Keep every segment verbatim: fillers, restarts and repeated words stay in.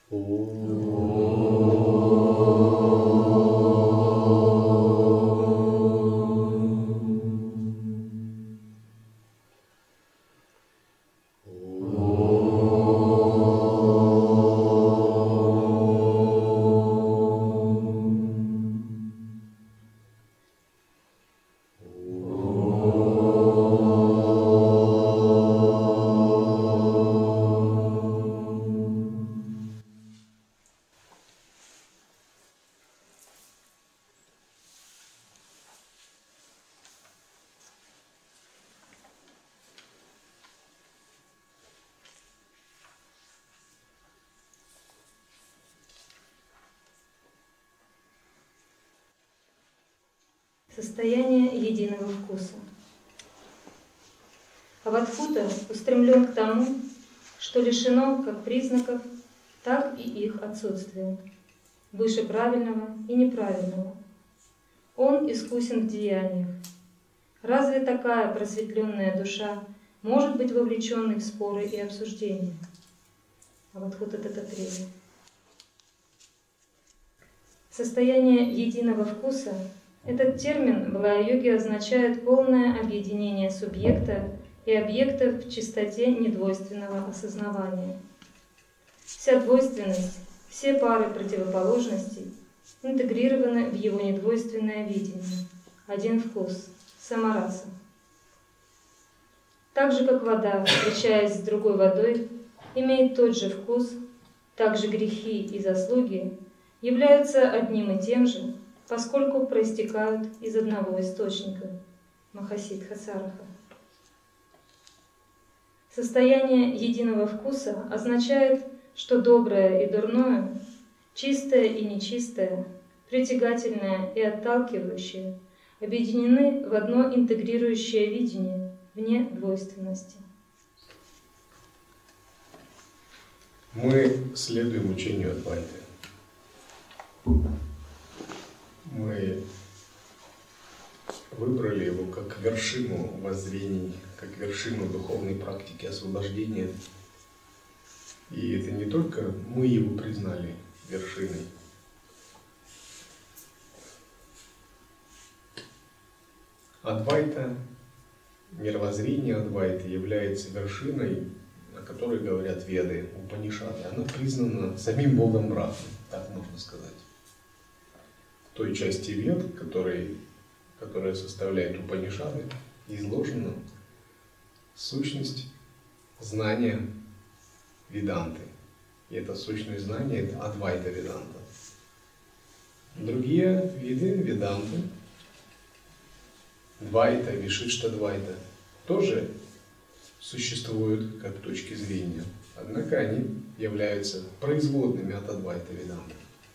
Состояние единого вкуса. Авадхута устремлен к тому, что лишено как признаков, так и их отсутствия, выше правильного и неправильного. Он искусен в деяниях. Разве такая просветленная душа может быть вовлеченной в споры и обсуждения? Авадхута Даттатрея. Состояние единого вкуса. Этот термин в лая-йоге означает полное объединение субъекта и объекта в чистоте недвойственного осознавания. Вся двойственность, все пары противоположностей интегрированы в его недвойственное видение, один вкус, самараса. Так же, как вода, встречаясь с другой водой, имеет тот же вкус, так же грехи и заслуги являются одним и тем же, поскольку проистекают из одного источника – Махасидха-сараха. Состояние единого вкуса означает, что доброе и дурное, чистое и нечистое, притягательное и отталкивающее объединены в одно интегрирующее видение вне двойственности. Мы следуем учению Адвайты. Мы выбрали его как вершину воззрений, как вершину духовной практики освобождения. И это не только мы его признали вершиной. Адвайта, мировоззрение Адвайты является вершиной, о которой говорят Веды, Упанишады. Она признана самим Богом Брахмой, так можно сказать. В той части Вед, который, которая составляет Упанишады, изложена сущность знания Веданты. И эта сущность знания – это Адвайта Веданта. Другие виды Веданты, Двайта, Вишишта Двайта, тоже существуют как точки зрения. Однако они являются производными от Адвайта Веданты.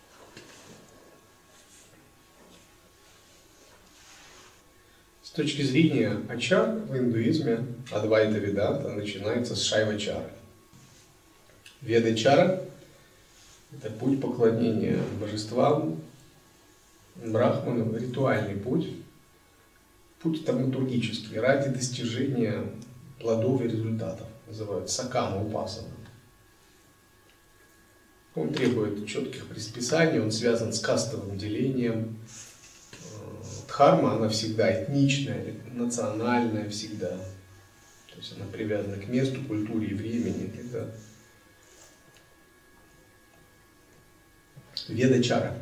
С точки зрения ачар в индуизме Адвайта Веданта начинается с Шайвачары. Ведачара – это путь поклонения божествам, брахманам, ритуальный путь, путь тавматургический, ради достижения плодов и результатов, называют сакама упасана. Он требует четких предписаний, он связан с кастовым делением. Дхарма, она всегда этничная, национальная всегда. То есть она привязана к месту, культуре и времени. Это Ведачара.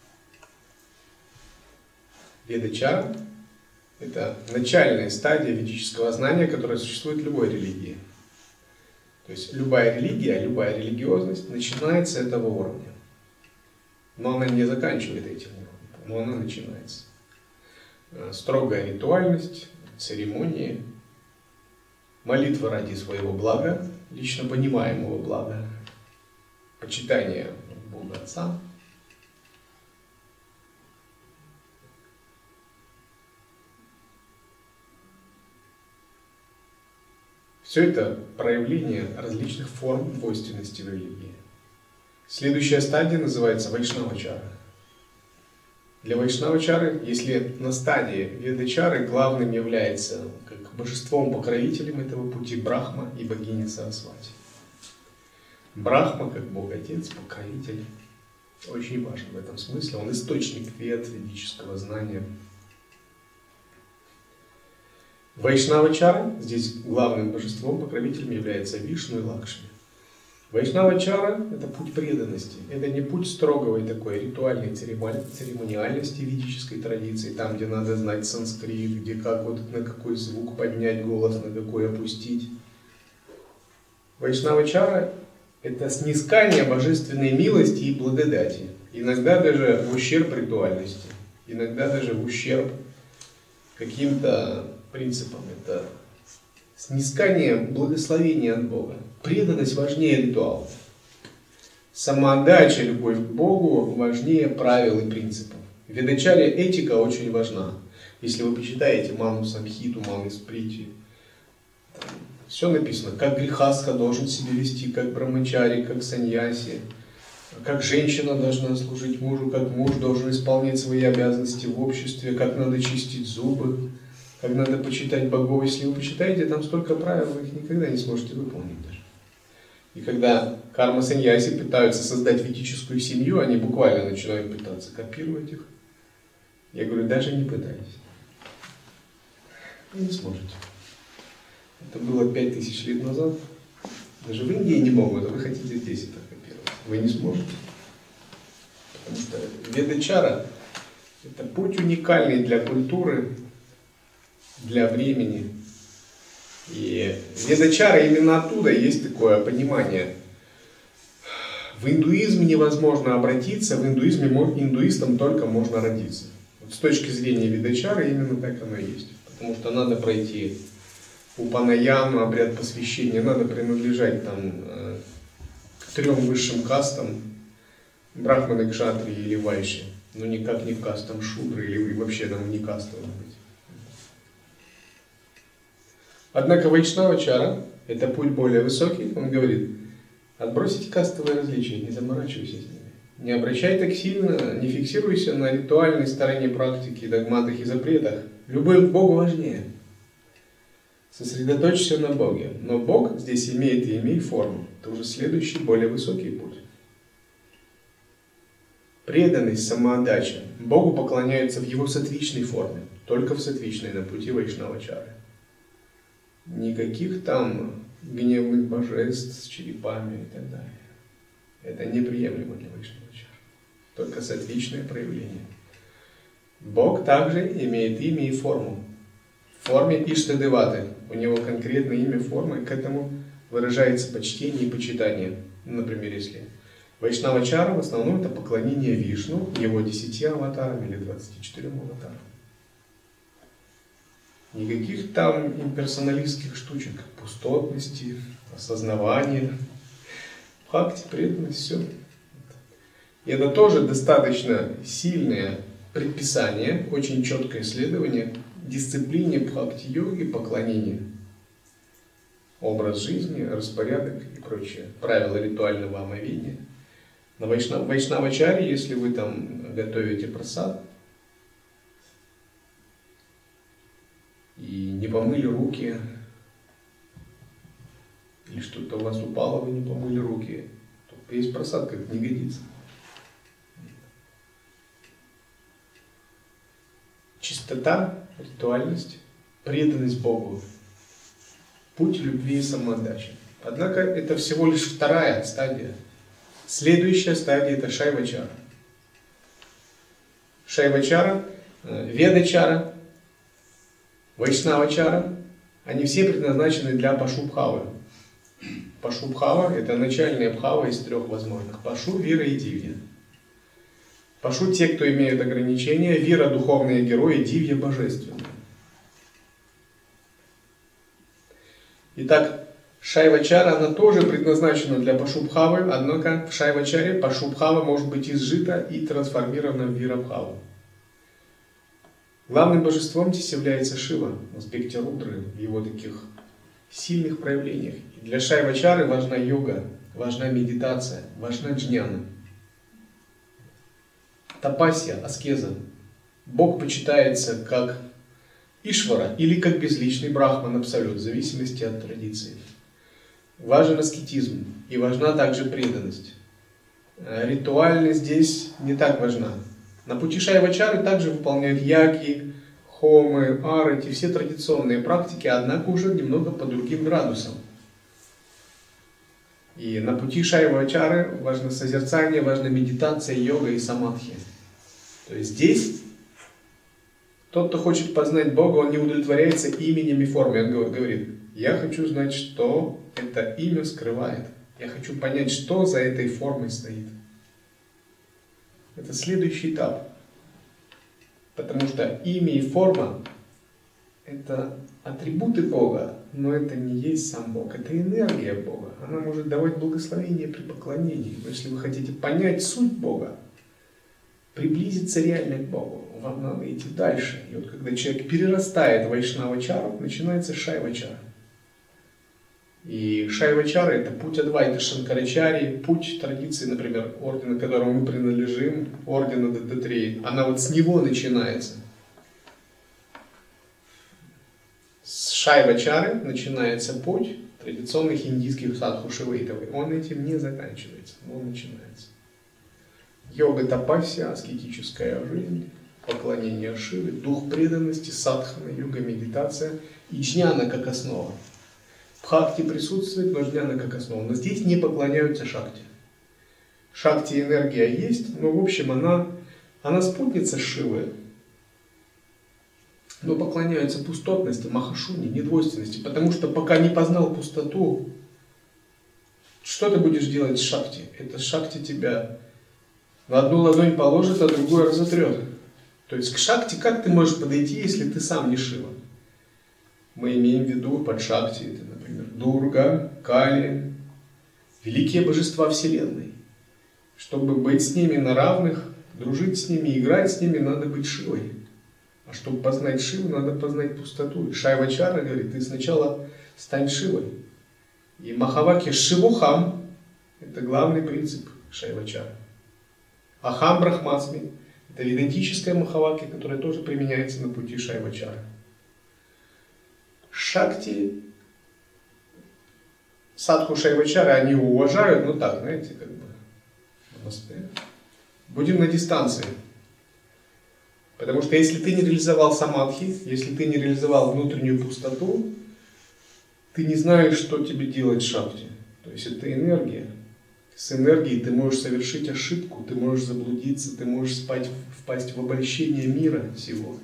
Ведачара – это начальная стадия ведического знания, которая существует в любой религии. То есть любая религия, любая религиозность начинается с этого уровня. Но она не заканчивает этим уровнем, но она начинается. Строгая ритуальность, церемонии, молитва ради своего блага, лично понимаемого блага, почитание Бога Отца. Все это проявление различных форм двойственности в религии. Следующая стадия называется Вайшнавачара. Для Вайшнавачары, если на стадии Ведачары главным является как божеством-покровителем этого пути Брахма и богиня Сарасвати. Брахма как Бог-Отец, покровитель, очень важен в этом смысле. Он источник вед, ведического знания. Вайшнава-чара, здесь главным божеством, покровителем является Вишну и Лакшми. Вайшнава-чара – это путь преданности. Это не путь строгой такой ритуальной церемониальности ведической традиции, там, где надо знать санскрит, где как вот на какой звук поднять голос, на какой опустить. Вайшнава-чара – это снискание божественной милости и благодати. Иногда даже в ущерб ритуальности, иногда даже в ущерб каким-то принципам. Это снискание благословения от Бога. Преданность важнее ритуалов. Самоотдача, любовь к Богу важнее правил и принципов. В ведачаре этика очень важна. Если вы почитаете Ману Самхиту, Ману Сприти, все написано, как грехастха должен себя вести, как брамачари, как саньяси, как женщина должна служить мужу, как муж должен исполнять свои обязанности в обществе, как надо чистить зубы, как надо почитать богов. Если вы почитаете, там столько правил, вы их никогда не сможете выполнить даже. И когда карма-саньяси пытаются создать ведическую семью, они буквально начинают пытаться копировать их. Я говорю, даже не пытайтесь. Вы не сможете. Это было пять тысяч лет назад. Даже в Индии не могут, а вы хотите здесь это копировать. Вы не сможете. Потому что ведачара – это путь уникальный для культуры, для времени. И ведачара именно оттуда есть такое понимание. В индуизм невозможно обратиться, в индуизме индуистам только можно родиться. Вот с точки зрения ведачары именно так оно и есть. Потому что надо пройти упанаяну, обряд посвящения, надо принадлежать там к трем высшим кастам, брахманы, кшатри или вайши, но никак не к кастам шудры или вообще там не кастовым быть. Однако вайшнава-чара – это путь более высокий. Он говорит, отбросите кастовые различия, не заморачивайся с ними. Не обращай так сильно, не фиксируйся на ритуальной стороне практики, догматах и запретах. Любовь к Богу важнее. Сосредоточься на Боге. Но Бог здесь имеет и имеет форму. Это уже следующий, более высокий путь. Преданность, самоотдача. Богу поклоняются в Его сатвичной форме. Только в сатвичной, на пути вайшнава-чары. Никаких там гневных божеств с черепами и так далее. Это неприемлемо для вайшнава-чары. Только сатвичное проявление. Бог также имеет имя и форму. В форме Иштадеваты. У него конкретное имя, форма, и к этому выражается почтение и почитание. Например, если вайшнава-чара, в основном это поклонение Вишну, его десяти аватарам или двадцати четырем аватарам. Никаких там имперсоналистских штучек, пустотности, осознавания, бхакти, преданность, все. И это тоже достаточно сильное предписание, очень четкое исследование дисциплине бхакти-йоги, поклонения. Образ жизни, распорядок и прочее. Правила ритуального омовения. На вайшнав, вайшнава-чаре, если вы там готовите прасад, и не помыли руки, или что-то у вас упало, вы не помыли руки, то есть просад как не годится. Чистота, ритуальность, преданность Богу, путь любви и самоотдачи. Однако это всего лишь вторая стадия. Следующая стадия – это шайва-чара. Шайва-чара, веда-чара, вайшнава-чара, они все предназначены для пашу-бхавы. Пашу-бхава – это начальная бхава из трех возможных. Пашу, вира и дивья. Пашу – те, кто имеют ограничения, вира – духовные герои, дивья – божественные. Итак, шайва-чара, она тоже предназначена для пашу-бхавы, однако в шайва-чаре пашу-бхава может быть изжита и трансформирована в вира-бхаву. Главным божеством здесь является Шива, в аспекте Рудры, в его таких сильных проявлениях. И для шайва-чары важна йога, важна медитация, важна джняна. Тапасья, аскеза. Бог почитается как Ишвара или как безличный брахман абсолют, в зависимости от традиции. Важен аскетизм. и важна также преданность. Ритуальность здесь не так важна. На пути Шайвачары также выполняют яги, хомы, арати, все традиционные практики, однако уже немного по другим градусам. И на пути Шайвачары важно созерцание, важна медитация, йога и самадхи. То есть здесь тот, кто хочет познать Бога, он не удовлетворяется именем и формой. Он говорит: я хочу знать, что это имя скрывает. Я хочу понять, что за этой формой стоит. Это следующий этап. Потому что имя и форма – это атрибуты Бога, но это не есть сам Бог. Это энергия Бога. Она может давать благословение при поклонении. Но если вы хотите понять суть Бога, приблизиться реально к Богу, вам надо идти дальше. И вот когда человек перерастает вайшнава-чару, начинается шайва-чара. И шайва-чара – это путь Адвайты Шанкарачарьи, путь традиции, например, ордена, к которому мы принадлежим, ордена Даттатреи. Она вот с него начинается. С шайва-чары начинается путь традиционных индийских садху Шивайтовой. Он этим не заканчивается, но он начинается. Йога тапасия, аскетическая жизнь, поклонение Шиве, дух преданности, садхана, йога, медитация и джняна как основа. Бхакти присутствует, но джняна как основа. Но здесь не поклоняются шакти. Шакти энергия есть, но в общем она, она спутница Шивы. Но поклоняются пустотности, махашуни, недвойственности. Потому что пока не познал пустоту, что ты будешь делать с шакти? Это шакти тебя на одну ладонь положит, а другую разотрет. То есть к шакти как ты можешь подойти, если ты сам не Шива? Мы имеем в виду под шакти, это, например, Дурга, Кали, великие божества Вселенной. Чтобы быть с ними на равных, дружить с ними, играть с ними, надо быть Шивой. А чтобы познать Шиву, надо познать пустоту. Шайвачара говорит, ты сначала стань Шивой. И Махаваки Шивухам – это главный принцип Шайвачара. Ахам Брахмасми – это ведантическая Махаваки, которая тоже применяется на пути Шайвачара. Шакти, садху Шайвачары, они уважают, ну так, знаете, как бы, будем на дистанции. Потому что если ты не реализовал самадхи, если ты не реализовал внутреннюю пустоту, ты не знаешь, что тебе делать с шакти. То есть это энергия. С энергией ты можешь совершить ошибку, ты можешь заблудиться, ты можешь спать, впасть в обольщение мира всего.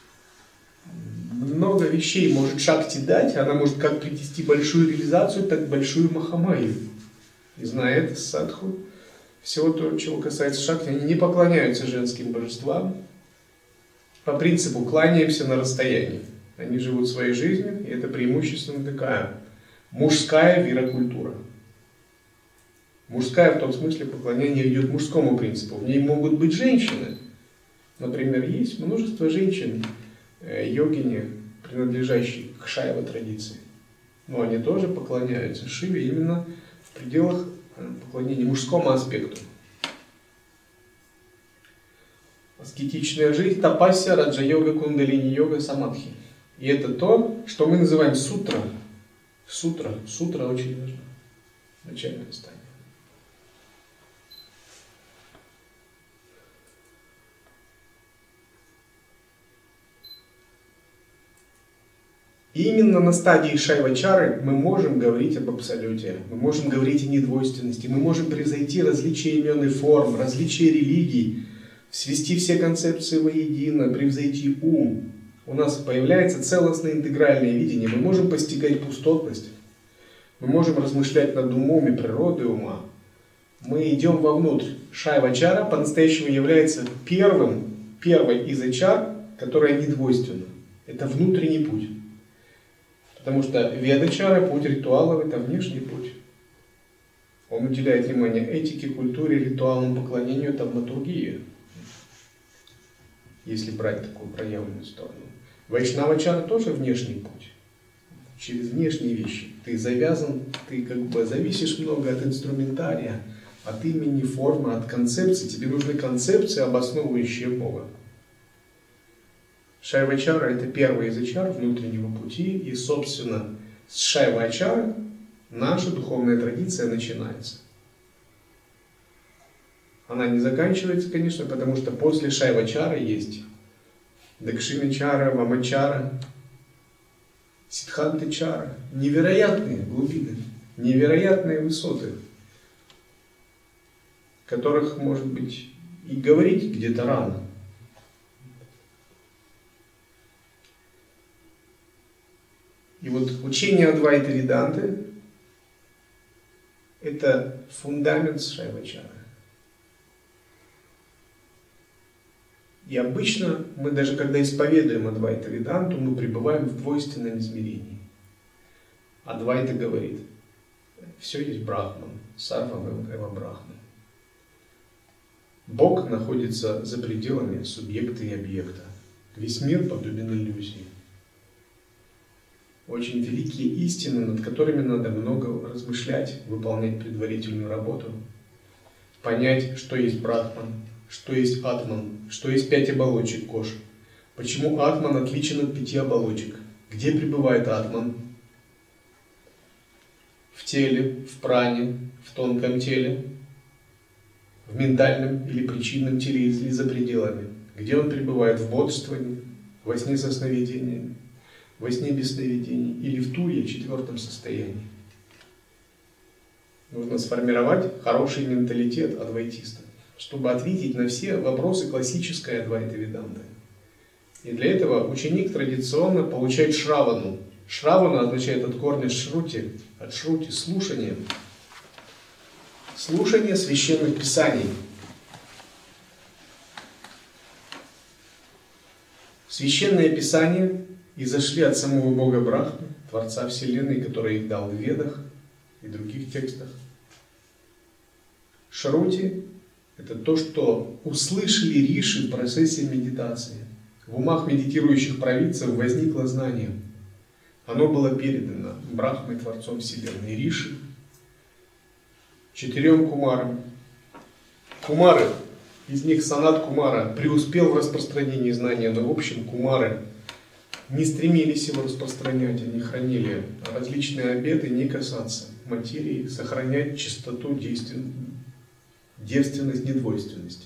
Много вещей может шакти дать, она может как принести большую реализацию, так и большую махамайю. И зная это, садху, всего то, чего касается шакти, они не поклоняются женским божествам. По принципу кланяемся на расстоянии. Они живут своей жизнью, и это преимущественно такая мужская виракультура. Мужская в том смысле поклонение идет мужскому принципу. В ней могут быть женщины. Например, есть множество женщин, йогини, принадлежащие к шайва традиции. Но они тоже поклоняются Шиве именно в пределах поклонения мужскому аспекту. Аскетичная жизнь, тапасия, раджа-йога, кундалини-йога, самадхи. И это то, что мы называем сутра. Сутра. Сутра очень важна. Начальное стадия. И именно на стадии шайвачары мы можем говорить об абсолюте, мы можем говорить о недвойственности, мы можем превзойти различия имен и форм, различия религий, свести все концепции воедино, превзойти ум. У нас появляется целостное интегральное видение, мы можем постигать пустотность, мы можем размышлять над умом и природой ума. Мы идем вовнутрь. Шайвачара по-настоящему является первым, первой из ачар, которая недвойственна. Это внутренний путь. Потому что ведачара, путь ритуалов, это внешний путь. Он уделяет внимание этике, культуре, ритуалному поклонению, тавматургии. Если брать такую проявленную сторону. Вайшнавачара тоже внешний путь. Через внешние вещи. Ты завязан, ты как бы зависишь много от инструментария, от имени, формы, от концепции. Тебе нужны концепции, обосновывающие Бога. Шайвачара – это первый из ачар внутреннего пути, и, собственно, с шайва-ачары наша духовная традиция начинается. Она не заканчивается, конечно, потому что после Шайвачара есть Дакшиначара, Вамачара, Сиддхантачара. Невероятные глубины, невероятные высоты, которых, может быть, и говорить где-то рано. И вот учение Адвайта Веданты – это фундамент Шайвачара. И обычно мы даже когда исповедуем Адвайта Веданту, мы пребываем в двойственном измерении. Адвайта говорит, все есть Брахман, Сарвам эва Брахман. Бог находится за пределами субъекта и объекта. Весь мир подобен иллюзии. Очень великие истины, над которыми надо много размышлять, выполнять предварительную работу, понять, что есть Брахман, что есть Атман, что есть пять оболочек Кош. Почему Атман отличен от пяти оболочек? Где пребывает Атман? В теле, в пране, в тонком теле, в ментальном или причинном теле или за пределами. Где он пребывает? В бодрствовании, во сне со сновидениями, во сне без сновидений или в туре, четвертом состоянии. Нужно сформировать хороший менталитет адвайтиста, чтобы ответить на все вопросы классической Адвайта Веданты. И для этого ученик традиционно получает шравану. Шравана означает от корня шрути, от шрути – слушание. Слушание священных писаний. Священные писания изошли от самого Бога Брахмы, Творца Вселенной, который их дал в Ведах и других текстах. Шрути – это то, что услышали риши в процессе медитации. В умах медитирующих провидцев возникло знание. Оно было передано Брахмой, Творцом Вселенной, риши, четырем кумарам. Кумары, из них Санат Кумара преуспел в распространении знания, но в общем кумары не стремились его распространять, они хранили различные обеты, не касаться материи, сохранять чистоту, девственность, недвойственности.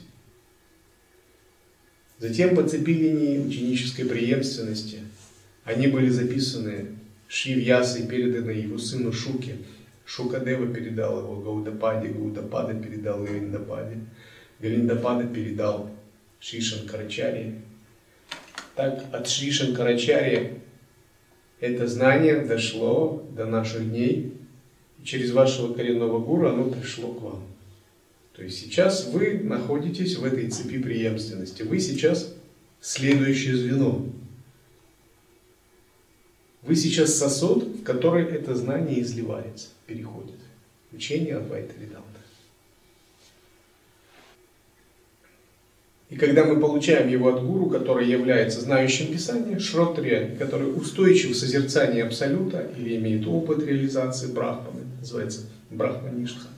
Затем по цепи линии ученической преемственности они были записаны Шри-Вьясой, переданы его сыну Шуке. Шукадева передал его Гаудападе, Гаудапада передал его Гариндападе, Гариндапада передал Шри Шанкарачарье. Так от Шри Шанкарачарьи это знание дошло до наших дней, и через вашего коренного гуру оно пришло к вам. То есть сейчас вы находитесь в этой цепи преемственности, вы сейчас следующее звено. Вы сейчас сосуд, в который это знание изливается, переходит. Учение Адвайта Веданты. И когда мы получаем его от гуру, который является знающим Писание, Шротрия, который устойчив в созерцании Абсолюта или имеет опыт реализации Брахманы, называется Брахмаништха,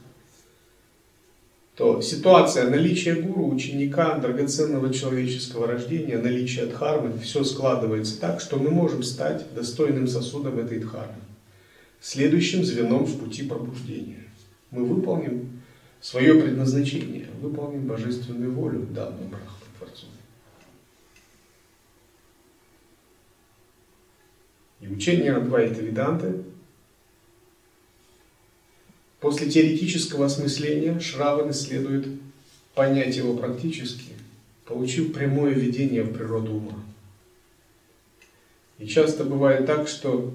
то ситуация наличия гуру, ученика, драгоценного человеческого рождения, наличия дхармы, все складывается так, что мы можем стать достойным сосудом этой дхармы, следующим звеном в пути пробуждения. Мы выполним свое предназначение, выполним божественную волю, данную Брахмой Творцу. И учение Адвайта Веданты после теоретического осмысления Шраваны следует понять его практически, получив прямое видение в природу ума. И часто бывает так, что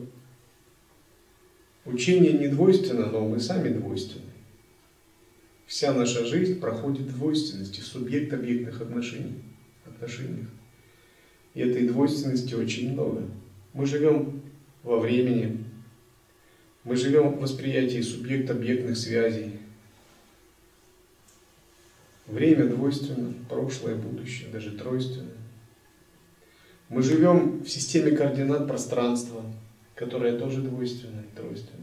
учение не двойственно, но мы сами двойственны. Вся наша жизнь проходит в двойственности, субъект-объектных отношений, отношениях. И этой двойственности очень много. Мы живем во времени, мы живем в восприятии субъект-объектных связей. Время двойственно, прошлое, будущее, даже тройственно. Мы живем в системе координат пространства, которая тоже двойственна и тройственна.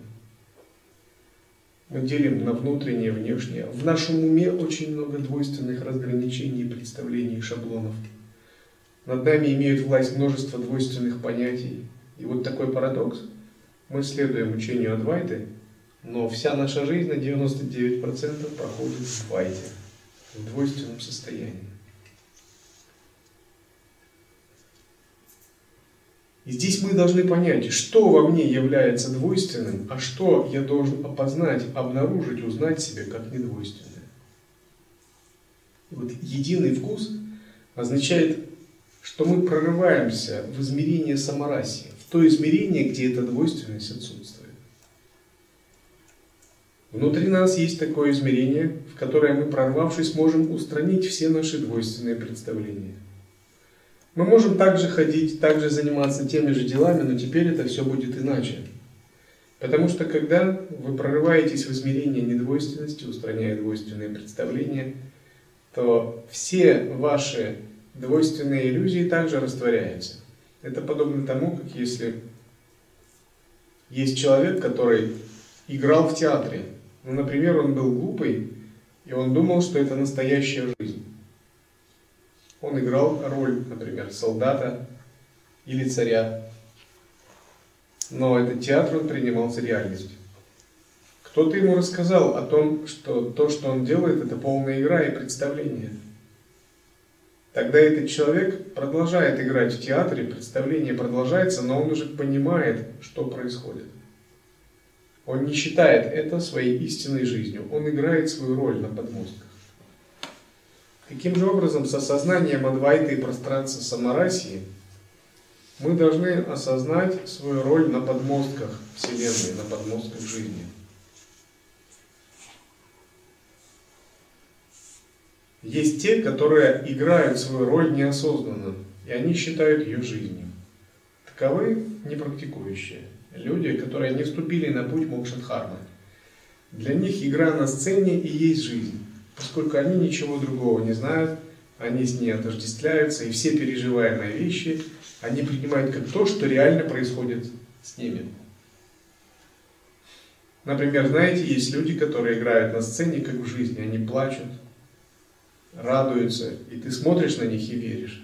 Мы делим на внутреннее и внешнее. В нашем уме очень много двойственных разграничений, представлений и шаблонов. Над нами имеют власть множество двойственных понятий. И вот такой парадокс. Мы следуем учению Адвайты, Но вся наша жизнь на девяносто девять процентов проходит в файте, в двойственном состоянии. И здесь мы должны понять, что во мне является двойственным, а что я должен опознать, обнаружить, узнать себя как недвойственное. И вот единый вкус означает, что мы прорываемся в измерение самараси, в то измерение, где эта двойственность отсутствует. Внутри нас есть такое измерение, в которое мы, прорвавшись, можем устранить все наши двойственные представления. Мы можем также ходить, также заниматься теми же делами, но теперь это все будет иначе. Потому что когда вы прорываетесь в измерение недвойственности, устраняя двойственные представления, то все ваши двойственные иллюзии также растворяются. Это подобно тому, как если есть человек, который играл в театре. Ну, например, он был глупый, и он думал, что это настоящая жизнь. Он играл роль, например, солдата или царя. Но этот театр он принимал за реальность. Кто-то ему рассказал о том, что то, что он делает, это полная игра и представление. Тогда этот человек продолжает играть в театре, представление продолжается, но он уже понимает, что происходит. Он не считает это своей истинной жизнью, он играет свою роль на подмостках. Каким же образом с осознанием Адвайты и пространства Самарасии мы должны осознать свою роль на подмостках Вселенной, на подмостках жизни? Есть те, которые играют свою роль неосознанно, и они считают ее жизнью. Таковы непрактикующие, люди, которые не вступили на путь мокшадхармы. Для них игра на сцене и есть жизнь. Поскольку они ничего другого не знают, они с ней отождествляются, и все переживаемые вещи они принимают как то, что реально происходит с ними. Например, знаете, есть люди, которые играют на сцене как в жизни, они плачут, радуются, и ты смотришь на них и веришь.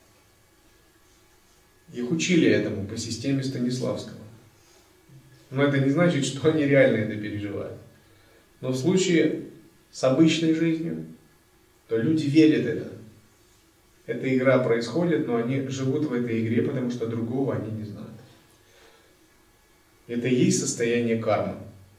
Их учили этому по системе Станиславского. Но это не значит, что они реально это переживают. Но в случае с обычной жизнью, то люди верят в это. Эта игра происходит, но они живут в этой игре, потому что другого они не знают. Это и есть состояние кармы.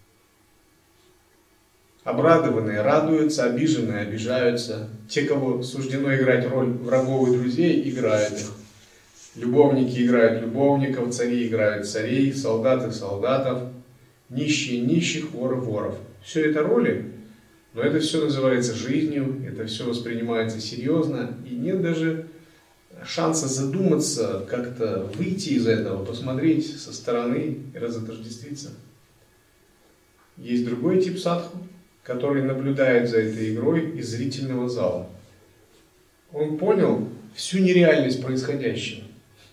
Обрадованные радуются, обиженные обижаются. Те, кого суждено играть роль врагов и друзей, играют их. Любовники играют любовников, цари играют царей, солдаты солдатов, нищие нищих, воры воров. Все это роли. Но это все называется жизнью, это все воспринимается серьезно, и нет даже шанса задуматься, как-то выйти из этого, посмотреть со стороны и разотождествиться. Есть другой тип садху, который наблюдает за этой игрой из зрительного зала. Он понял всю нереальность происходящего.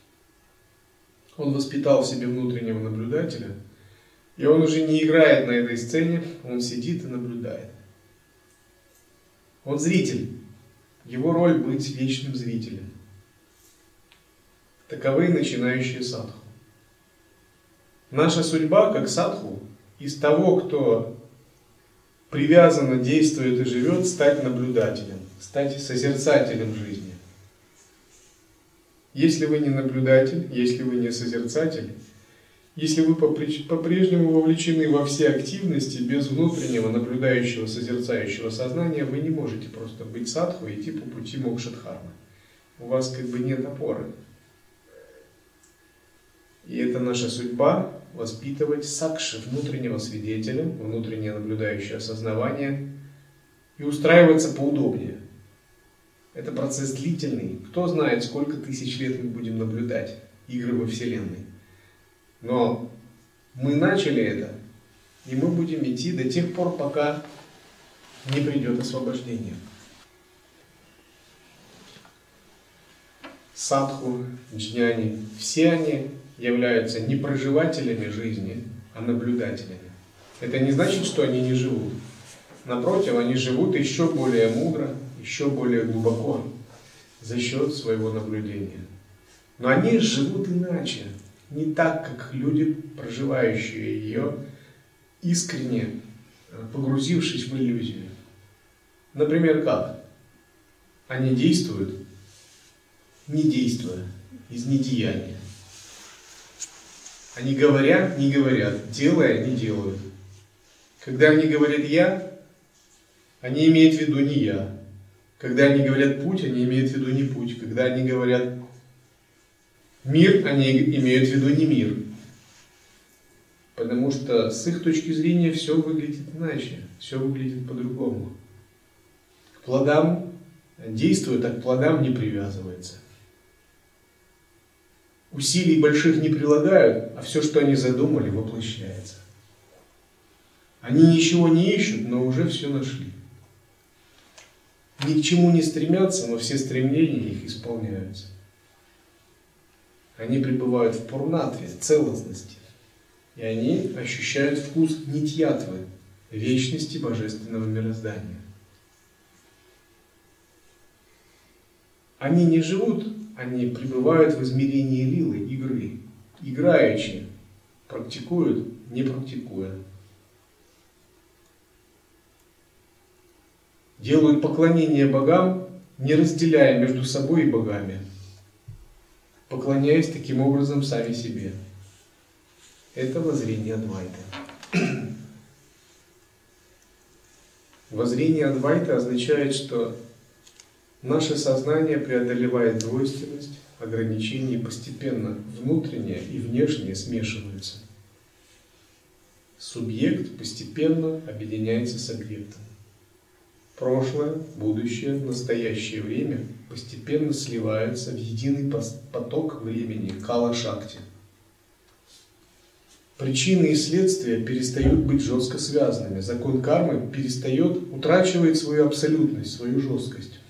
Он воспитал в себе внутреннего наблюдателя, и он уже не играет на этой сцене, он сидит и наблюдает. Он зритель. Его роль быть вечным зрителем. Таковы начинающие садху. Наша судьба, как садху, из того, кто привязанно действует и живет, стать наблюдателем, стать созерцателем жизни. Если вы не наблюдатель, если вы не созерцатель, если вы по-прежнему вовлечены во все активности, без внутреннего наблюдающего, созерцающего сознания, вы не можете просто быть садху и идти по пути мокшадхармы. У вас как бы нет опоры. И это наша судьба — воспитывать сакши, внутреннего свидетеля, внутреннее наблюдающее осознавание, и устраиваться поудобнее. Это процесс длительный. Кто знает, сколько тысяч лет мы будем наблюдать игры во Вселенной. Но мы начали это, и мы будем идти до тех пор, пока не придет освобождение. Садху, джняни, все они являются не проживателями жизни, а наблюдателями. Это не значит, что они не живут. Напротив, они живут еще более мудро, еще более глубоко за счет своего наблюдения. Но они живут иначе. Не так, как люди, проживающие ее искренне погрузившись в иллюзию. Например, как? Они действуют, не действуя, из недеяния. Они говорят, не говорят, делая, не делают. Когда они говорят «я», они имеют в виду не «я». Когда они говорят «путь», они имеют в виду не путь. Когда они говорят «мир», они имеют в виду не мир. Потому что с их точки зрения все выглядит иначе, все выглядит по-другому. К плодам действует, а к плодам не привязывается. Усилий больших не прилагают, а все, что они задумали, воплощается. Они ничего не ищут, но уже все нашли. Ни к чему не стремятся, но все стремления их исполняются. Они пребывают в пурнатве, целостности. И они ощущают вкус нитьятвы, вечности божественного мироздания. Они не живут, они пребывают в измерении лилы, игры, играючи, практикуют, не практикуя. Делают поклонение богам, не разделяя между собой и богами, поклоняясь таким образом сами себе. Это воззрение Адвайты. Воззрение Адвайты означает, что наше сознание преодолевает двойственность, ограничения и постепенно внутреннее и внешнее смешиваются. Субъект постепенно объединяется с объектом. Прошлое, будущее, настоящее время постепенно сливаются в единый поток времени, кала-шакти. Причины и следствия перестают быть жестко связанными. Закон кармы перестает, утрачивает свою абсолютность, свою жесткость.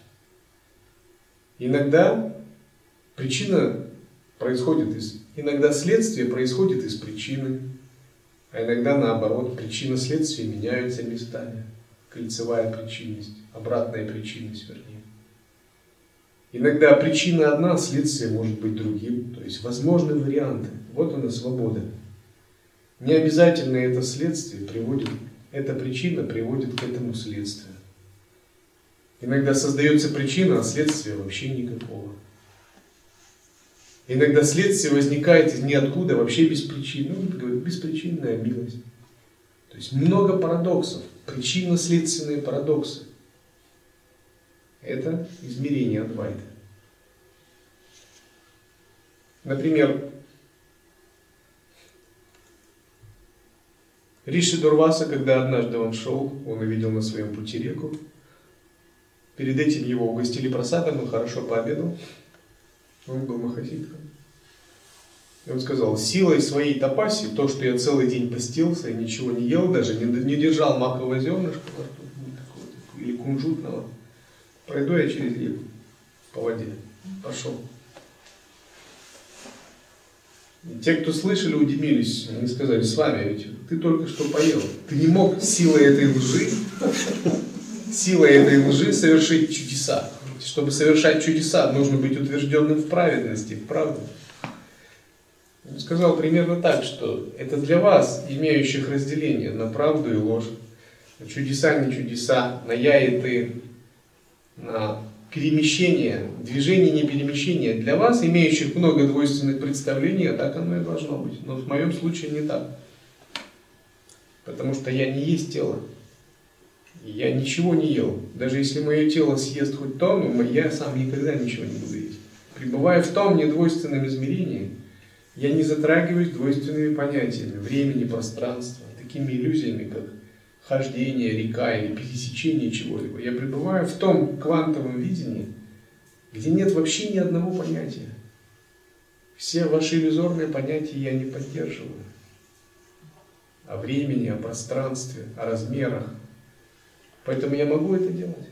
Иногда причина происходит из... Иногда следствие происходит из причины, а иногда наоборот, причина следствия меняются местами. Кольцевая причинность, обратная причинность, вернее. Иногда причина одна, следствие может быть другим. То есть возможны варианты. Вот она свобода. Не обязательно это следствие приводит, эта причина приводит к этому следствию. Иногда создается причина, а следствия вообще никакого. Иногда следствие возникает из ниоткуда, вообще без причины. Ну, говорит, беспричинная милость. То есть много парадоксов. Причинно-следственные парадоксы. Это измерение Адвайты. Например, Риши Дурваса, когда однажды он шел, он увидел на своем пути реку. Перед этим его угостили прасадом, он хорошо пообедал. Он был махасидхом. И он сказал: силой своей тапаси, то, что я целый день постился и ничего не ел, даже не, не держал макового зернышка во рту, или кунжутного, пройду я через реку по воде. Пошел. И те, кто слышали, удивились. Они сказали: с вами ведь ты только что поел. Ты не мог силой этой лжи, силой этой лжи совершить чудеса. Чтобы совершать чудеса, нужно быть утвержденным в праведности, в правде. Он сказал примерно так, что это для вас, имеющих разделение на правду и ложь, на чудеса, не чудеса, на я и ты, на перемещение, движение, не перемещение. Для вас, имеющих много двойственных представлений, так оно и должно быть. Но в моем случае не так. Потому что я не есть тело. И я ничего не ел. Даже если мое тело съест хоть тонну, я сам никогда ничего не буду есть. Пребывая в том недвойственном измерении, я не затрагиваюсь двойственными понятиями времени, пространства, такими иллюзиями, как хождение, река или пересечение чего-либо. Я пребываю в том квантовом видении, где нет вообще ни одного понятия. Все ваши иллюзорные понятия я не поддерживаю. О времени, о пространстве, о размерах. Поэтому я могу это делать.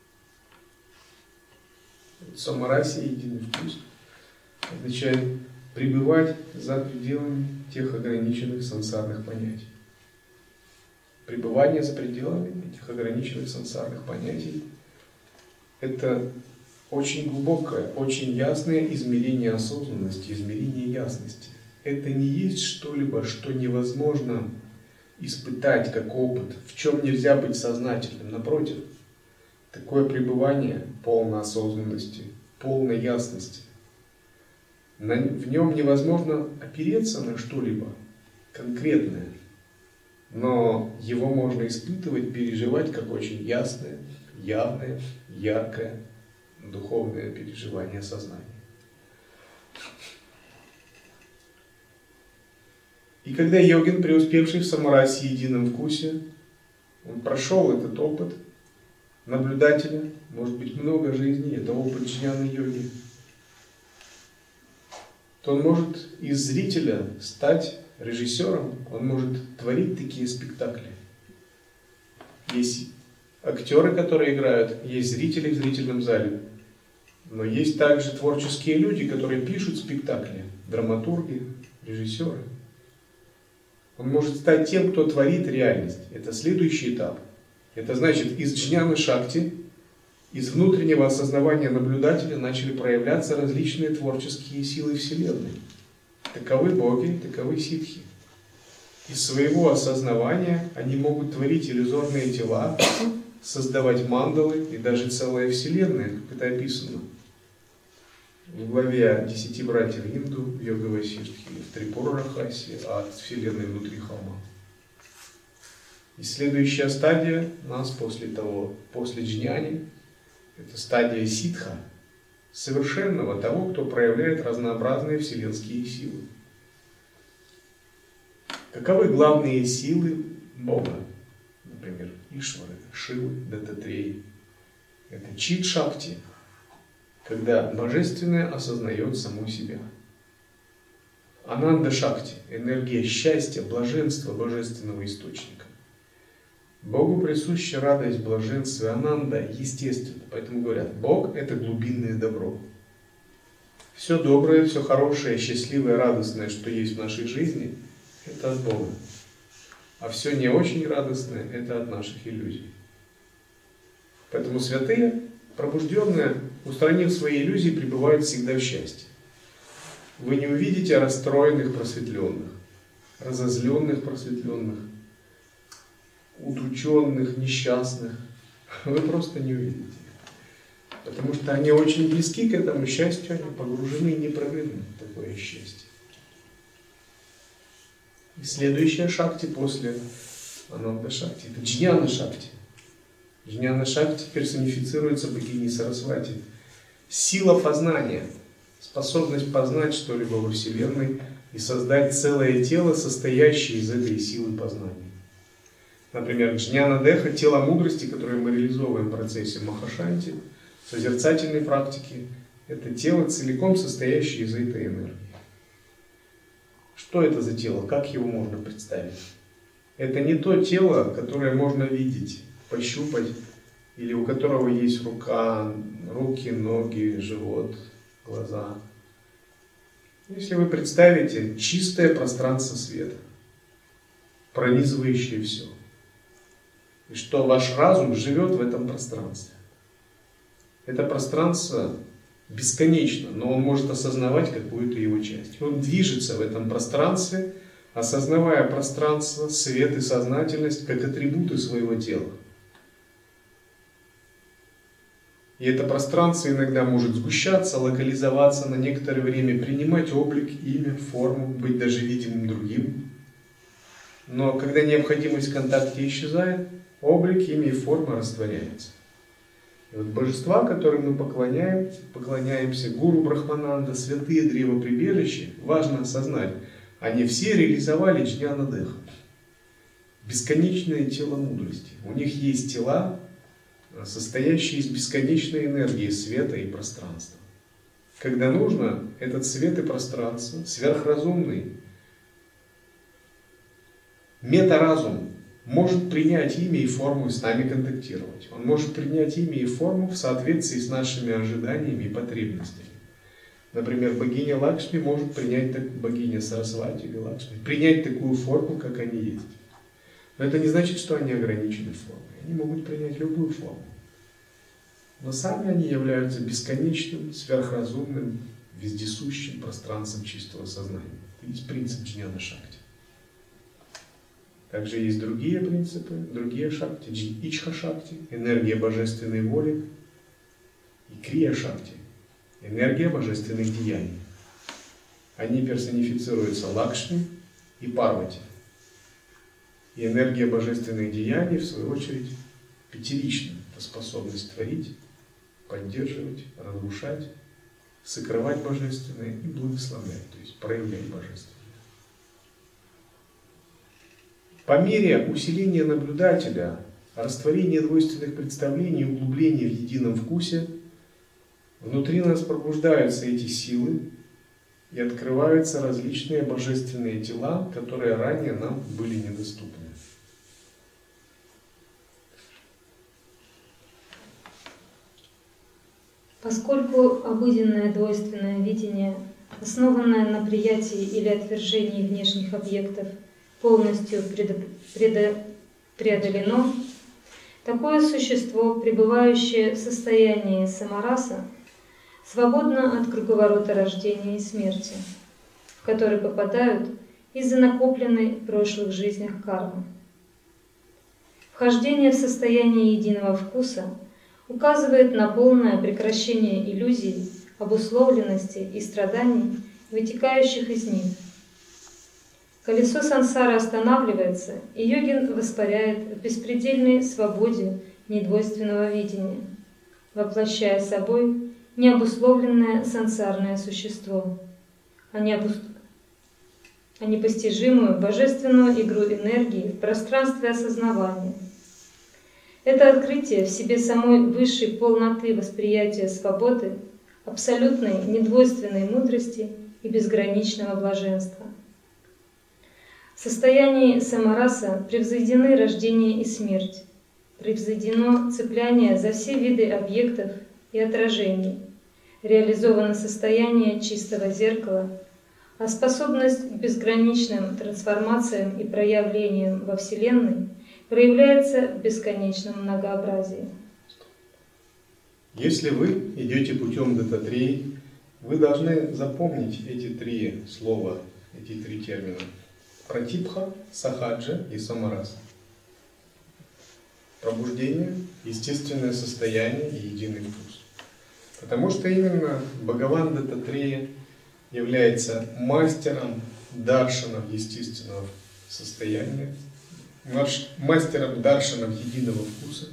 Самарасия, единый вкус, означает пребывать за пределами тех ограниченных сансарных понятий. Пребывание за пределами этих ограниченных сансарных понятий – это очень глубокое, очень ясное измерение осознанности, измерение ясности. Это не есть что-либо, что невозможно испытать как опыт, в чем нельзя быть сознательным. Напротив, такое пребывание полной осознанности, полной ясности, на, в нем невозможно опереться на что-либо конкретное, но его можно испытывать, переживать как очень ясное, явное, яркое духовное переживание сознания. И когда йогин, преуспевший в самарасе едином вкусе, он прошел этот опыт наблюдателя, может быть много жизней, это опыт джняна-йоги, то он может из зрителя стать режиссером, он может творить такие спектакли. Есть актеры, которые играют, есть зрители в зрительном зале, но есть также творческие люди, которые пишут спектакли, драматурги, режиссеры. Он может стать тем, кто творит реальность. Это следующий этап. Это значит, из джняна-шакти, из внутреннего осознавания наблюдателя начали проявляться различные творческие силы Вселенной. Таковы боги, таковы ситхи. Из своего осознавания они могут творить иллюзорные тела, создавать мандалы и даже целые вселенные, как это описано в главе десяти братьев Инду, в Йога-Васиштхе, в Трипура-Рахасе, от вселенной внутри холма. И следующая стадия нас после того, после джняни, это стадия ситха, совершенного того, кто проявляет разнообразные вселенские силы. Каковы главные силы Бога? Например, Ишвары, Шивы, Дататреи. Это чит-шакти, когда Божественное осознает саму себя. Ананда-шакти, энергия счастья, блаженства Божественного источника. Богу присуща радость, блаженство, ананда, естественно. Поэтому говорят, Бог – это глубинное добро. Все доброе, все хорошее, счастливое, радостное, что есть в нашей жизни – это от Бога. А все не очень радостное – это от наших иллюзий. Поэтому святые, пробужденные, устранив свои иллюзии, пребывают всегда в счастье. Вы не увидите расстроенных просветленных, разозленных просветленных, удрученных, несчастных. Вы просто не увидите. Потому что они очень близки к этому счастью, они погружены и непрерывны в такое счастье. И следующая шакти после ананда-шакти, это джняна-шакти. Джняна-шакти персонифицируется богиней Сарасвати. Сила познания, способность познать что-либо во Вселенной и создать целое тело, состоящее из этой силы познания. Например, джняна-деха, тело мудрости, которое мы реализовываем в процессе махашанти, созерцательной практики, это тело, целиком состоящее из этой энергии. Что это за тело? Как его можно представить? Это не то тело, которое можно видеть, пощупать, или у которого есть рука, руки, ноги, живот, глаза. Если вы представите чистое пространство света, пронизывающее все, и что ваш разум живет в этом пространстве. Это пространство бесконечно, но он может осознавать какую-то его часть. Он движется в этом пространстве, осознавая пространство, свет и сознательность как атрибуты своего тела. И это пространство иногда может сгущаться, локализоваться на некоторое время, принимать облик, имя, форму, быть даже видимым другим. Но когда необходимость в контакте исчезает, облик, имя и форма растворяются. И вот божества, которым мы поклоняемся, поклоняемся, гуру Брахмананда, святые древоприбежища, важно осознать, они все реализовали джняна-деха. Бесконечное тело мудрости. У них есть тела, состоящие из бесконечной энергии света и пространства. Когда нужно, этот свет и пространство, сверхразумный, метаразум, может принять имя и форму и с нами контактировать. Он может принять имя и форму в соответствии с нашими ожиданиями и потребностями. Например, богиня Лакшми может принять, так, богиня Сарасвати или Лакшми, принять такую форму, как они есть. Но это не значит, что они ограничены формой. Они могут принять любую форму. Но сами они являются бесконечным, сверхразумным, вездесущим пространством чистого сознания. Это есть принцип джняна-шакти. Также есть другие принципы, другие шакти, ичха-шакти, энергия божественной воли, и крия-шакти, энергия божественных деяний. Они персонифицируются Лакшми и Парвати. И энергия божественных деяний, в свою очередь, пятерична. Это способность творить, поддерживать, разрушать, сокрывать божественное и благословлять, то есть проявлять божественное. По мере усиления наблюдателя, растворения двойственных представлений и углубления в едином вкусе, внутри нас пробуждаются эти силы и открываются различные божественные тела, которые ранее нам были недоступны. Поскольку обыденное двойственное видение, основанное на приятии или отвержении внешних объектов, полностью преодолено, такое существо, пребывающее в состоянии самараса, свободно от круговорота рождения и смерти, в который попадают из-за накопленной в прошлых жизнях кармы. Вхождение в состояние единого вкуса указывает на полное прекращение иллюзий, обусловленности и страданий, вытекающих из них. Колесо сансары останавливается, и йогин воспаряет в беспредельной свободе недвойственного видения, воплощая собой необусловленное сансарное существо, а, необус... а непостижимую божественную игру энергии в пространстве осознавания. Это открытие в себе самой высшей полноты восприятия свободы, абсолютной недвойственной мудрости и безграничного блаженства. В состоянии самараса превзойдены рождение и смерть, превзойдено цепляние за все виды объектов и отражений, реализовано состояние чистого зеркала, а способность к безграничным трансформациям и проявлениям во Вселенной проявляется в бесконечном многообразии. Если вы идете путем дататреи, вы должны запомнить эти три слова, эти три термина. Пратипха, сахаджа и самараса. Пробуждение, естественное состояние и единый вкус. Потому что именно Бхагаван Дататрея является мастером даршанов естественного состояния, мастером даршанов единого вкуса,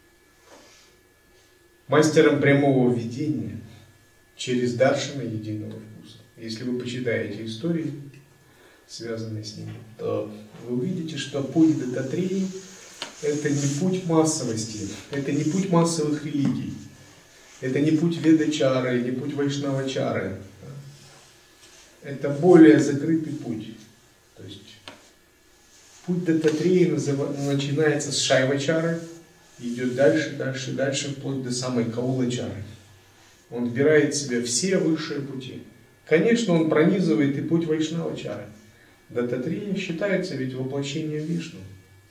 мастером прямого видения через даршана единого вкуса. Если вы почитаете истории, связанные с ним, то вы увидите, что путь Дататреи — это не путь массовости, это не путь массовых религий, это не путь Ведачары, не путь Вайшнавачары. Это более закрытый путь. То есть путь Дататреи начинается с Шайвачары, идет дальше, дальше, дальше, вплоть до самой Каулачары. Он вбирает в себя все высшие пути. Конечно, он пронизывает и путь Вайшнавачары. Дататрея считается ведь воплощением Вишну.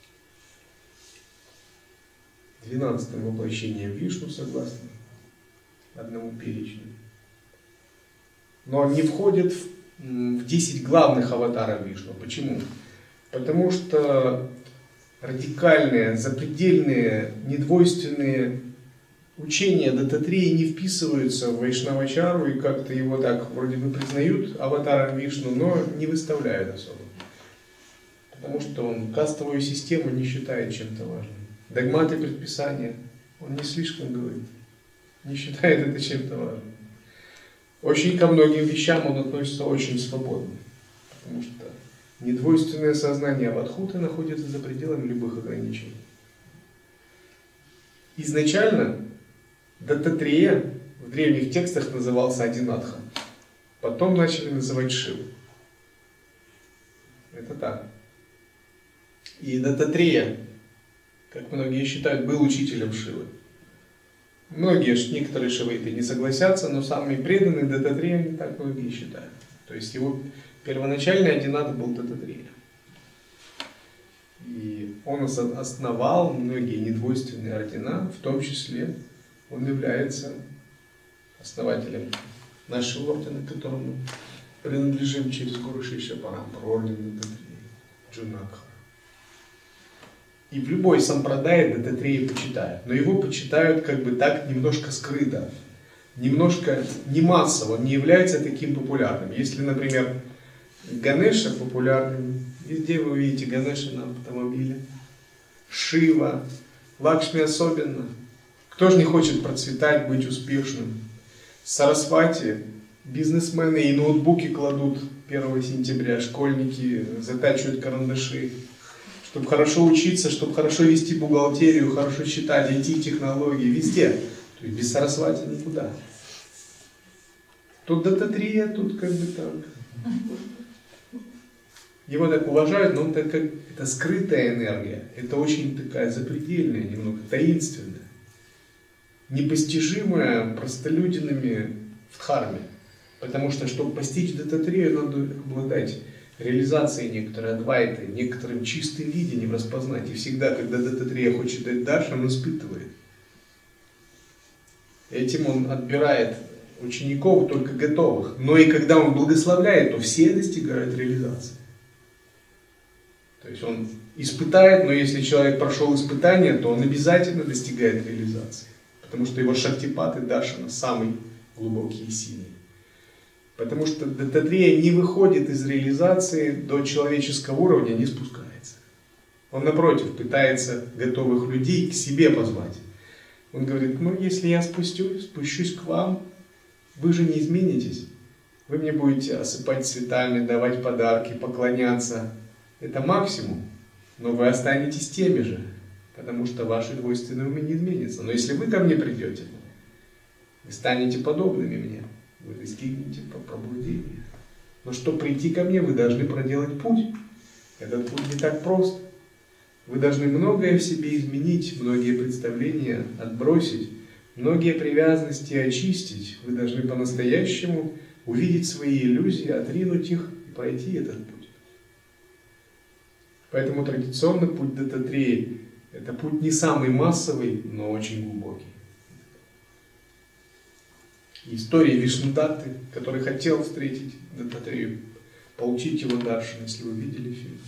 Двенадцатым воплощением Вишну, согласно одному перечню. Но он не входит в десять главных аватаров Вишну. Почему? Потому что радикальные, запредельные, недвойственные учения Дататреи не вписываются в Вайшнавачару и как-то его так вроде бы признают аватаром Вишну, но не выставляют особо. Потому что он кастовую систему не считает чем-то важным. Догматы, предписания он не слишком говорит, не считает это чем-то важным. Очень ко многим вещам он относится очень свободно, потому что недвойственное сознание Авадхуты находится за пределами любых ограничений. Изначально Дататрея в древних текстах назывался Адинатха. Потом начали называть Шиву. Это так. И Дататрея, как многие считают, был учителем Шивы. Многие, некоторые шивиты не согласятся, но самые преданные Дататрея не так многие считают. То есть его первоначальный Адинат был Дататрея. И он основал многие недвойственные ордена, в том числе он является основателем нашего ордена, к которому принадлежим через Гуру Шишья Парампару, орден Дататрея, Джунакха. И в любой сампрадае Дататрея почитают. Но его почитают как бы так немножко скрыто. Немножко не массово, он не является таким популярным. Если, например, Ганеша популярным, везде вы увидите Ганеша на автомобиле, Шива, Лакшми особенно. Кто же не хочет процветать, быть успешным? Сарасвати, бизнесмены и ноутбуки кладут первого сентября, школьники затачивают карандаши, чтобы хорошо учиться, чтобы хорошо вести бухгалтерию, хорошо считать, ай ти-технологии, везде. То есть без Сарасвати никуда. Тут Дататрея, тут как бы так. Его так уважают, но он так как это скрытая энергия, это очень такая запредельная, немного таинственная, непостижимая простолюдинами в дхарме. Потому что, чтобы постичь Дататрею, надо обладать реализацией некоторой адвайты, некоторым чистым видением распознать. И всегда, когда Дататрея хочет дать даршан, он испытывает. Этим он отбирает учеников только готовых. Но и когда он благословляет, то все достигают реализации. То есть он испытает, но если человек прошел испытание, то он обязательно достигает реализации. Потому что его шактипаты даршана самый глубокий и сильный. Потому что Дататрея не выходит из реализации до человеческого уровня, не спускается. Он, напротив, пытается готовых людей к себе позвать. Он говорит, ну если я спустюсь, спущусь к вам, вы же не изменитесь. Вы мне будете осыпать цветами, давать подарки, поклоняться. Это максимум. Но вы останетесь теми же, потому что ваши двойственные умы не изменятся. Но если вы ко мне придете, вы станете подобными мне. Вы достигнете пробуждения. Но чтобы прийти ко мне, вы должны проделать путь. Этот путь не так прост. Вы должны многое в себе изменить, многие представления отбросить, многие привязанности очистить. Вы должны по-настоящему увидеть свои иллюзии, отринуть их и пройти этот путь. Поэтому традиционный путь Дататреи – это путь не самый массовый, но очень глубокий. История Вишнудатты, который хотел встретить Дататрею, получить его даршан, если вы видели фильм.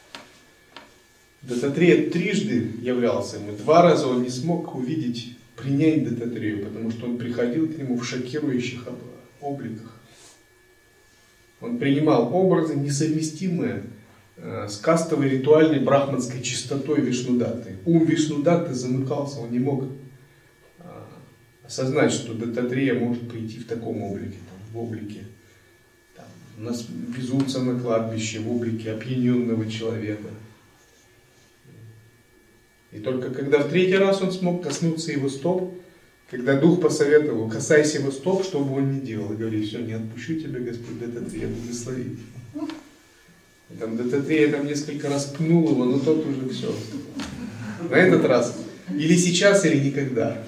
Дататрея трижды являлся ему, два раза он не смог увидеть, принять Дататрею, потому что он приходил к нему в шокирующих обликах. Он принимал образы, несовместимые с кастовой ритуальной брахманской чистотой Вишнудатты. Ум Вишнудатты замыкался, он не мог осознать, что Дататрея может прийти в таком облике, там, в облике там, нас безумца на кладбище, в облике опьяненного человека. И только когда в третий раз он смог коснуться его стоп, когда дух посоветовал, касайся его стоп, что бы он ни делал, и говорит, все, не отпущу тебя, Господь Дататрея, благослови. И там Дататрея там несколько раз пнул его, но тот уже все. На этот раз или сейчас, или никогда.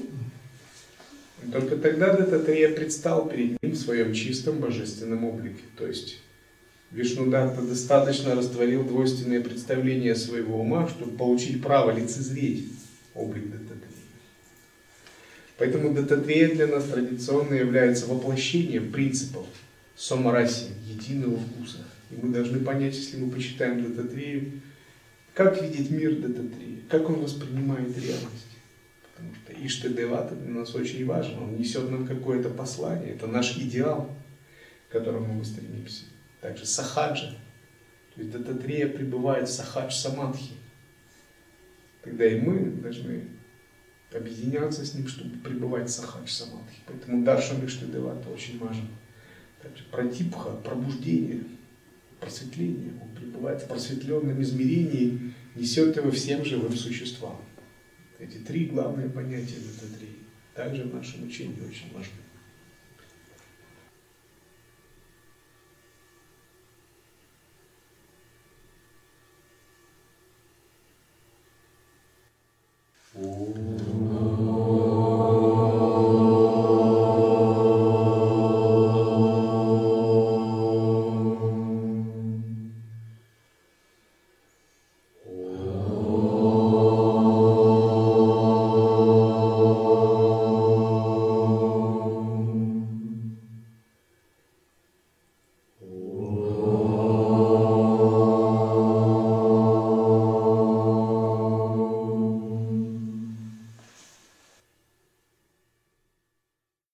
И только тогда Дататрея предстал перед ним в своем чистом божественном облике. То есть Вишнудатта достаточно растворил двойственные представления своего ума, чтобы получить право лицезреть облик Дататреи. Поэтому Дататрея для нас традиционно является воплощением принципов самараси, единого вкуса. И мы должны понять, если мы почитаем Дататрею, как видит мир Дататрея, как он воспринимает реальность. Потому что Иштадевата для нас очень важен, он несет нам какое-то послание, это наш идеал, к которому мы стремимся. Также сахаджа, то есть Дататрея пребывает в сахадж-самадхи, когда и мы должны объединяться с ним, чтобы пребывать в сахадж-самадхи. Поэтому даршан Иштадевата очень важен. Также пратипха, пробуждение, просветление, он пребывает в просветленном измерении, несет его всем живым существам. Эти три главные понятия Дататреи также в нашем учении очень важны.